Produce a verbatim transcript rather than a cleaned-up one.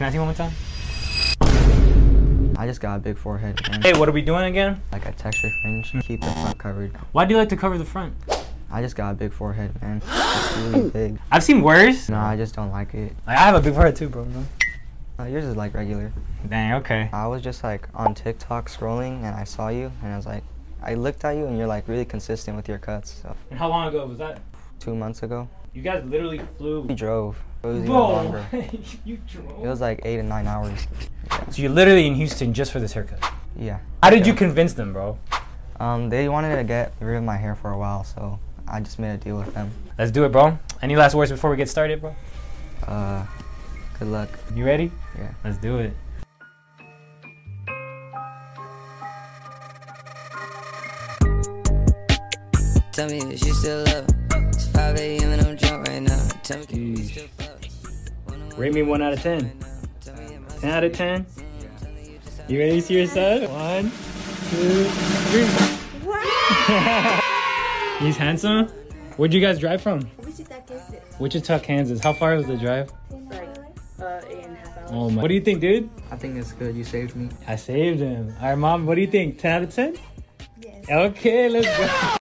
Can I see one more time? I just got a big forehead, man. Hey, what are we doing again? Like a texture fringe, keep the front covered. Why do you like to cover the front? I just got a big forehead, man. It's really big. I've seen worse. No, I just don't like it. Like, I have a big forehead too, bro. No? Uh, yours is like regular. Dang, okay. I was just like on TikTok scrolling and I saw you and I was like, I looked at you and you're like really consistent with your cuts. So And how long ago was that? two months ago, You guys literally flew. we drove. It was even Bro, longer. you drove? It was like eight and nine hours. Yeah. So you're literally in Houston just for this haircut? Yeah. How did you convince them, bro? Um, they wanted to get rid of my hair for a while, so I just made a deal with them. Let's do it, bro. Any last words before we get started, bro? Uh, good luck. You ready? Yeah. Let's do it. Tell me if you still up. It's five A M and I'm drunk right now. Tell me can we still fuck? Rate me one out of ten. ten out of ten? You ready to see your son? One, two, three. Wow! He's handsome? Where'd you guys drive from? Wichita, Kansas. Wichita, Kansas. How far was the drive? Like, uh, eight and a half hours. Oh my. What do you think, dude? I think it's good. You saved me. I saved him. All right, mom, what do you think? ten out of ten? Yes. Okay, let's go.